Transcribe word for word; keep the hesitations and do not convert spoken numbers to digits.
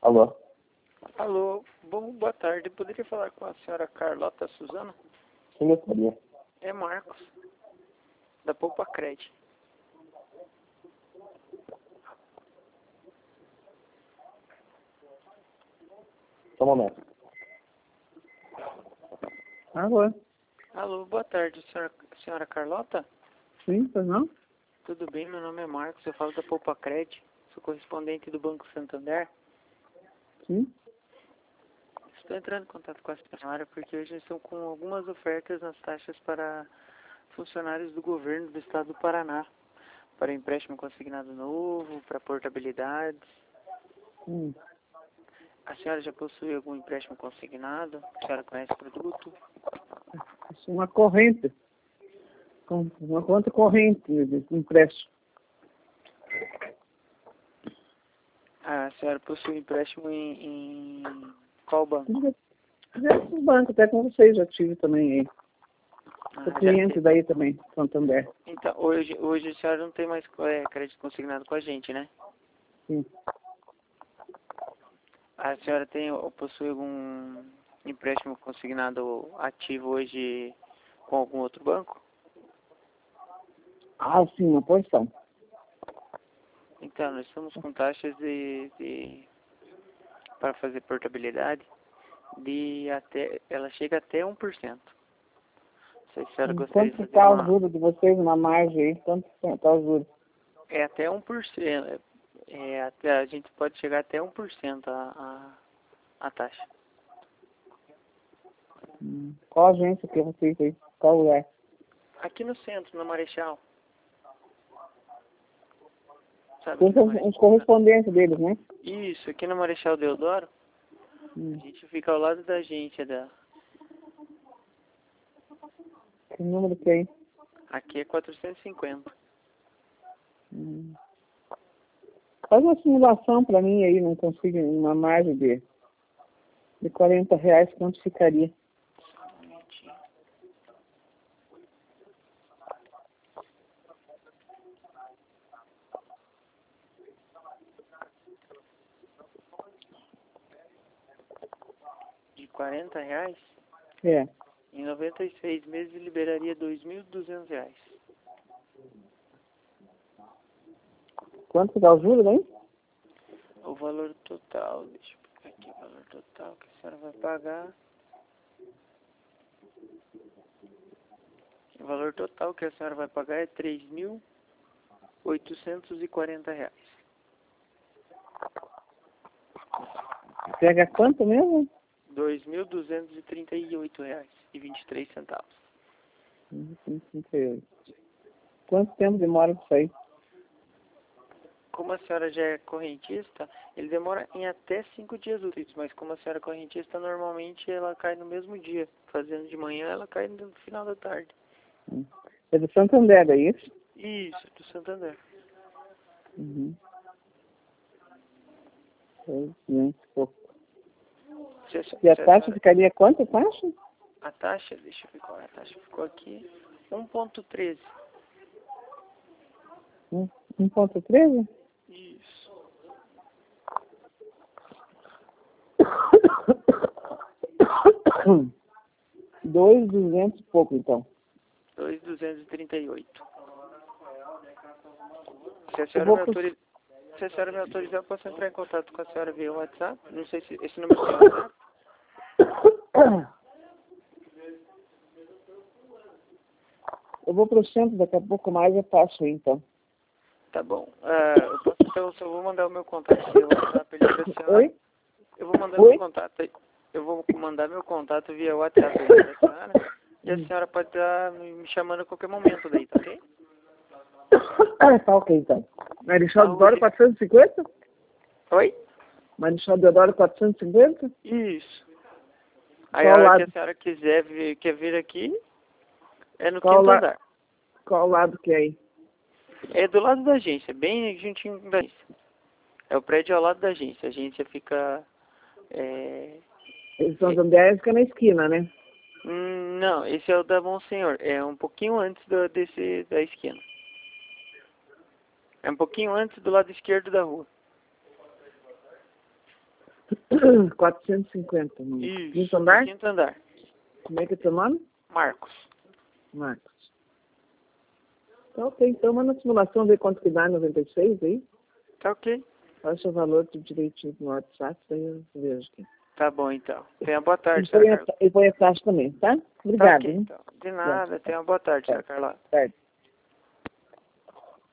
Alô? Alô, bom, boa tarde. Poderia falar com a senhora Carlota Suzana? Quem gostaria? É Marcos, da Poupa Cred. Só um momento. Alô? Alô, boa tarde, senhora, senhora Carlota? Sim, pois não? Tudo bem, meu nome é Marcos, eu falo da Poupa Cred, sou correspondente do Banco Santander. Sim. Estou entrando em contato com a senhora porque hoje estão com algumas ofertas nas taxas para funcionários do governo do estado do Paraná, para empréstimo consignado novo, para portabilidades. Hum. A senhora já possui algum empréstimo consignado? A senhora conhece o produto? Isso é uma corrente. Com uma conta corrente de empréstimo. A senhora possui empréstimo em, em qual banco? Já no banco, até com vocês já tive também aí. Ah, Sou já cliente te- daí também, Santander. Então, hoje, hoje a senhora não tem mais é, crédito consignado com a gente, né? Sim. A senhora tem ou possui algum empréstimo consignado ativo hoje com algum outro banco? Ah, sim, uma porção. Então, nós estamos com taxas de, de para fazer portabilidade de até, ela chega até um por cento. Não sei se a senhora gostaria de Quanto fazer está o uma... juro de vocês na margem aí? Quanto está o juro? É até um por cento. É, até, a gente pode chegar até um por cento a, a, a taxa. Hum. Qual agência que vocês aí? Qual lugar? Aqui no centro, na Marechal. Sabe, Tem aqui na os Marechal. os correspondentes deles, né? Isso, aqui na Marechal Deodoro, Hum. a gente fica ao lado da agência da... Que número que é aí? Aqui é quatrocentos e cinquenta. Hum. Faz uma simulação para mim aí, não consigo uma margem de, de quarenta reais, quanto ficaria? Só um minutinho. De quarenta reais, É. em noventa e seis meses liberaria dois mil e duzentos reais. Quanto dá o juro daí? O valor total, deixa eu pegar aqui o valor total que a senhora vai pagar. O valor total que a senhora vai pagar é três mil oitocentos e quarenta reais. Pega quanto mesmo? dois mil duzentos e trinta e oito reais e vinte e três centavos. Quanto tempo demora para sair? Como a senhora já é correntista, ele demora em até cinco dias úteis, mas como a senhora é correntista, normalmente ela cai no mesmo dia. Fazendo de manhã, ela cai no final da tarde. Hum. É do Santander, é isso? Isso, do Santander. Uhum. quinhentos e pouco. Se a, se E a a taxa senhora- ficaria quanto a taxa? a taxa, deixa eu ver qual é a taxa, ficou aqui, um ponto treze. um ponto treze? Isso. Dois duzentos e pouco, então. dois mil duzentos e trinta e oito. Se a Eu senhora vou me pro... autorizar, se a senhora me autorizar, eu posso entrar em contato com a senhora via WhatsApp? Não sei se esse número tem WhatsApp. Eu vou pro centro, daqui a pouco mais eu passo aí, então. Tá bom. Ah, eu posso, então, só vou mandar o meu contato via WhatsApp ali pra senhora. Oi? Eu vou mandar Oi? meu contato aí. Eu vou mandar meu contato via WhatsApp aí pra senhora. E a senhora pode estar me chamando a qualquer momento daí, tá ok? Ah, tá ok, então. Marechal Saúde. Deodoro quatrocentos e cinquenta? Oi? Marechal Deodoro quatrocentos e cinquenta? Isso. Aí Qual a hora lado? que a senhora quiser vir, quer vir aqui, é no Qual quinto la- andar. Qual lado que é aí? É do lado da agência, bem juntinho da agência. É o prédio ao lado da agência. A agência fica... É... Eles são Santander, fica na esquina, né? Hum, não, esse é o da Monsenhor. É um pouquinho antes do, desse, da esquina. É um pouquinho antes do lado esquerdo da rua. quatrocentos e cinquenta. No Isso, quinto andar? quinto andar. Como é que é teu nome? Marcos. Marcos. Tá ok, então manda a simulação, ver quanto que dá noventa e seis aí. Tá ok. Baixa o valor tudo direitinho no WhatsApp, daí eu vejo aqui. Tá bom, então. Tenha boa tarde, E põe senhora a, Carla. e põe a taxa também, tá? Tá Obrigado, ok, hein? então. De nada. Tenha boa tarde, senhora Carla. Certo.